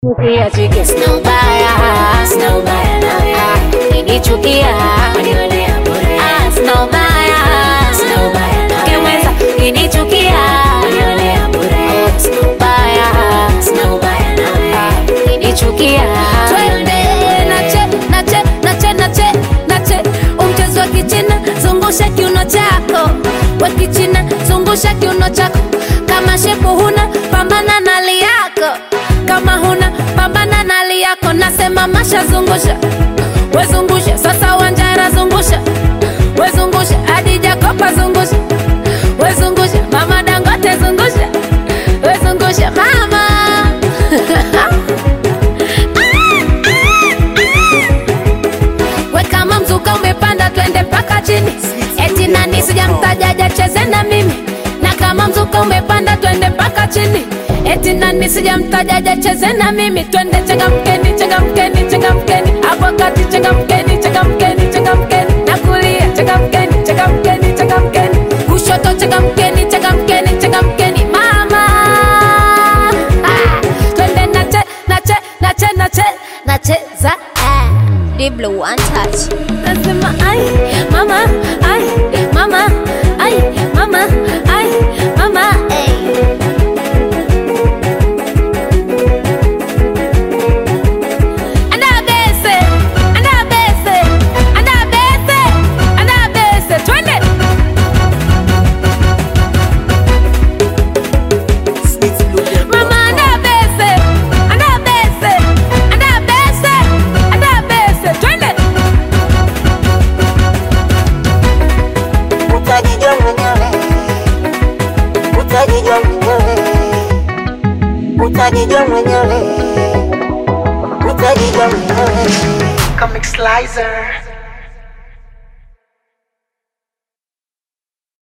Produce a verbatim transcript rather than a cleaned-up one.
Chukia chike sina ubaya, sina ubaya nawe. Nikichukia wanionea bure. Ah, sina ubaya, sina ubaya nawe. Kiweza nikichukia wanionea bure. Oh, sina ubaya, sina ubaya nawe. Nikichukia twende nache nache nache nache nache umchezo wa kichina zungusha kiuno chako. Wa kichina zungusha kiuno chako. Kama shepu huna pambana na hali yako. Kama huna pambana na hali yako. Nasema masha zungusha, we zungusha. Sasa Wanjara zungusha, we zungusha. Adija Kopa zungusha, we zungusha. Mama Dangote zungusha, we zungusha mama. We kama mzuka umepanda twende mpaka chini. Eti nani sijamtaja jacheze na mimi. Na kama mzuka umepanda twende mpaka chini. Eti nani sijamtaja jacheze na mimi. Twende changamkeni, changamkeni, changamkeni. Hapo kati changamkeni, changamkeni, changamkeni. Na kulia changamkeni, changamkeni, changamkeni. Kushoto changamkeni, changamkeni, changamkeni mama. Ah, twende nache, nache, nache, nache, nacheza. Ah, Diblo one touch. Nasema ai mama, ai mama, ai mama, ai mama, ay. Utajijua mwenyewe, utajijua mwenyewe. Comic Slicer.